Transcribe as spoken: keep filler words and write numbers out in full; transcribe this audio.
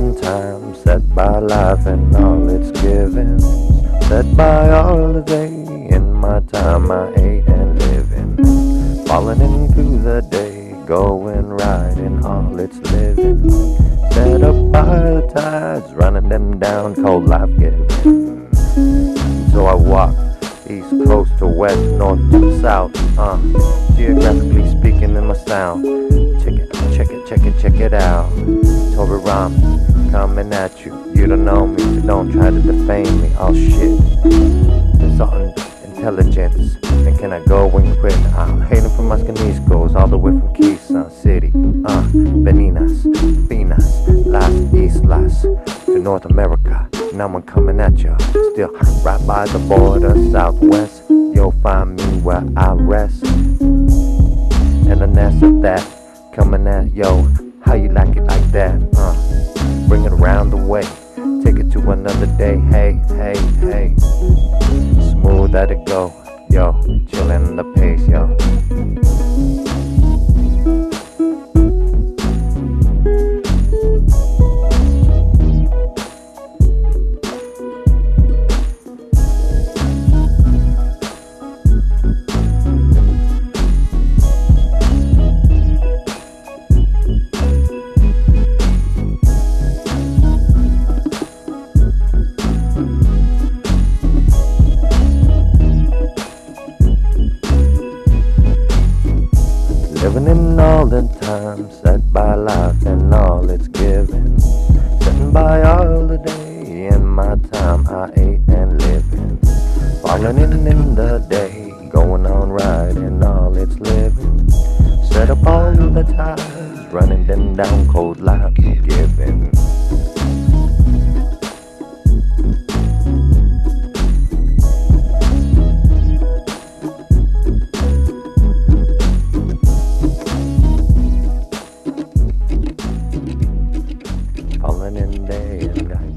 in time, set by life and all it's given. Set by all the day in my time I ate and living. Falling into the day, going right in all it's living. Set up by the tides, running them down, cold life giving. So I walk east coast to west, north to south, uh, geographically speaking in my sound. Check it, check it, check it, check it out. Toby Ram, coming at you. You don't know me, so don't try to defame me. Oh shit, insulting intelligence. And can I go and quit? I'm hating from Mascaniscos, all the way from Quezon City, uh, Beninas, Pinas, Las Islas, to North America. Now I'm coming at ya, still right by the border, southwest. You'll find me where I rest. And the nest of that, coming at yo, how you like it like that? Uh, bring it around the way, take it to another day. Hey, hey, hey, smooth that it go, yo, chillin' the pace, yo. Living in all the time, set by life and all it's given. Setting by all the day in my time I ate and living. Falling in in the day, going on right in all it's living. Set up all the tides, running them down, cold life giving. Falling in day and night.